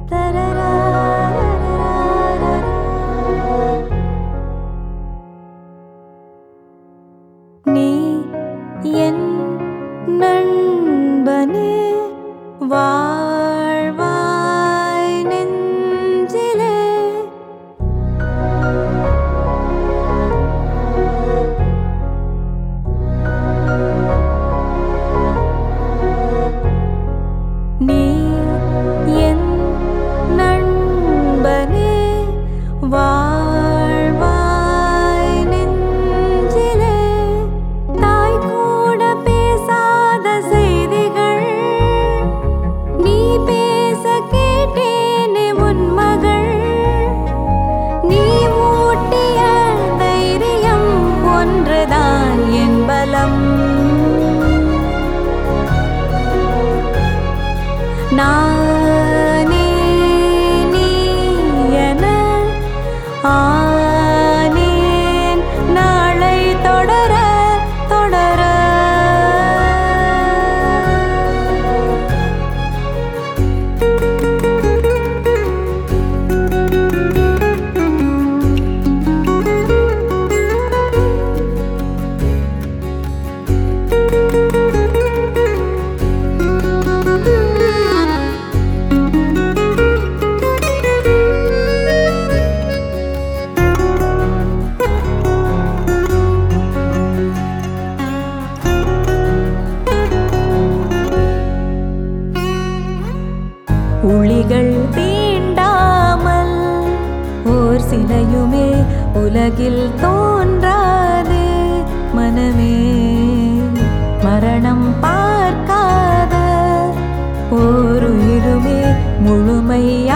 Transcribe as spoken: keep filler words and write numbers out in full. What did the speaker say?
நீ என் நண்பனே வாழ்வாய் நெஞ்சிலே நீ என் நண்பனே வாழ்வாய் நெஞ்சிலே தாய் கூட பேசாத செய்திகள் நீ பேச கேட்டேனே உன் மகள் நீ ஊட்டிய தைரியம் ஒன்றுதான் என் பலம் நானே நீ என ஆனேன் நாளை தொடர தொடர உளிகள் தீண்டாமல் ஓர் சிலையுமே உலகில் தோன்றாது மனமே மரணம் பார்க்காத ஓர் உயிருமே முழுமை